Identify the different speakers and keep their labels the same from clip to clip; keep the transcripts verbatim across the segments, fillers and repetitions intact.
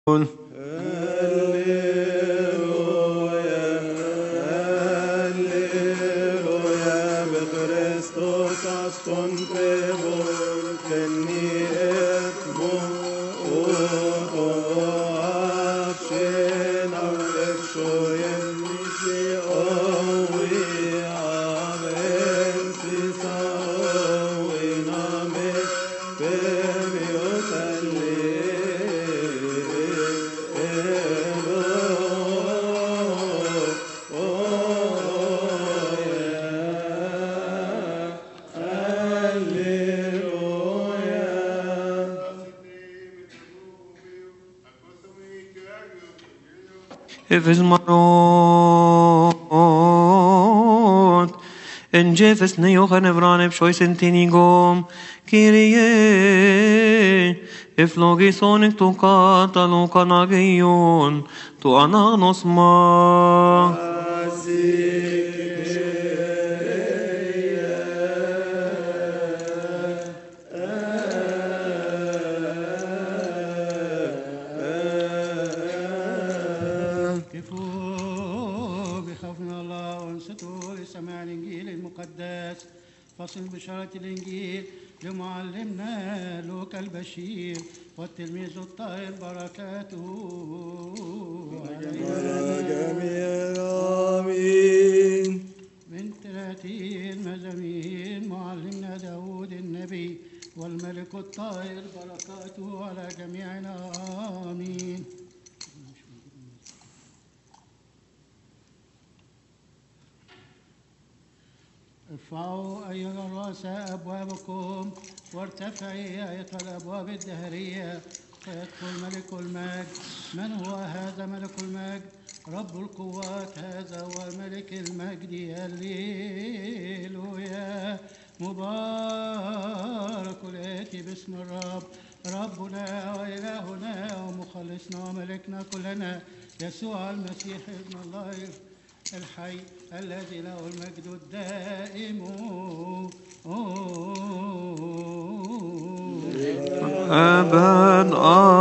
Speaker 1: Efesmarot en Jefes neochen evran epshoisen tinigom Kyrie eflogison tu katalo kanagion tu ananos ma
Speaker 2: فصل بشارة الإنجيل لمعلمنا لوقا البشير والتلميذ الطاهر بركاته على جميع آمين. من ثلاثين مزامير معلمنا داود النبي والملك الطاهر بركاته على جميعنا آمين. ارفعوا أيها الرؤساء أبوابكم وارتفعي أيها الأبواب الدهرية فيدخل ملك المجد. من هو هذا ملك المجد؟ رب القوات، هذا هو ملك المجد. هللويا. مبارك الآتي باسم الرب ربنا وإلهنا ومخلصنا وملكنا كلنا يسوع المسيح ابن الله الحي الذي له المجد الدائم
Speaker 1: أبد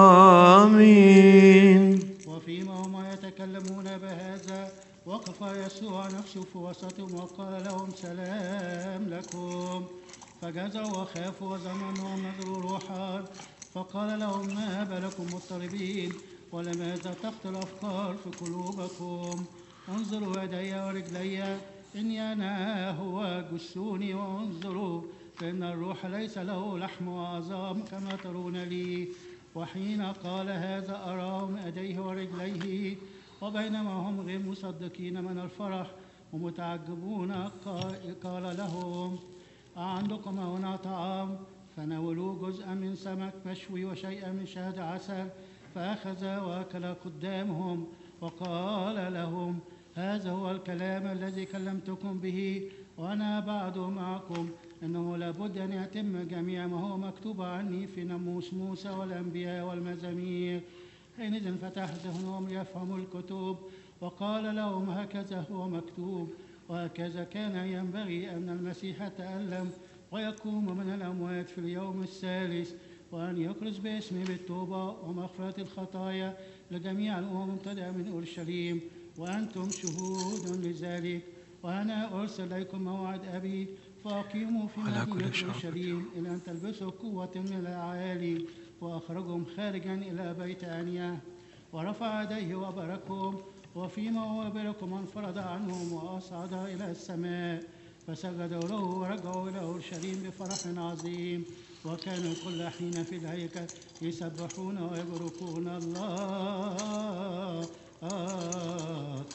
Speaker 1: آمين.
Speaker 2: وفيما هم يتكلمون بهذا وقف يسوع نفسه في وسطهم وقال لهم سلام لكم. فجزعوا وخافوا وظنوا أنهم نظروا روحا فقال لهم ما بالكم مضطربين ولماذا تخطر الأفكار في قلوبكم؟ انظروا يدي ورجلي إني أنا هو، جسوني وانظروا فإن الروح ليس له لحم وعظام كما ترون لي. وحين قال هذا أراهم يديه ورجليه وبينما هم غير مصدقين من الفرح ومتعجبون قال لهم أعندكم هنا طعام؟ فناولوا جزءا من سمك مشوي وشيئا من شهد عسل فأخذ وأكل قدامهم وقال لهم هذا هو الكلام الذي كلمتكم به وأنا بعد معكم، إنه لابد أن يتم جميع ما هو مكتوب عني في ناموس موسى والأنبياء والمزامير. حينئذ فتح ذهنهم ليفهموا الكتب وقال لهم هكذا هو مكتوب وهكذا كان ينبغي أن المسيح يتألم ويقوم من الأموات في اليوم الثالث وأن يكرز باسمه بالتوبة ومغفرة الخطايا لجميع الأمم مبتدأ من أورشليم، وأنتم شهود لذلك. وأنا أرسل إليكم موعد أبي فأقيموا في مدينة أورشليم إلى أن تلبسوا قوة من الأعالي وأخرجهم خارجا إلى بيت أنيا. ورفع يديه وباركهم وفيما هو باركهم انفرد عنهم وأصعد إلى السماء فسجدوا له ورجعوا إلى أورشليم بفرح عظيم. وكانوا كل حين في الهيكل يسبحون ويباركون الله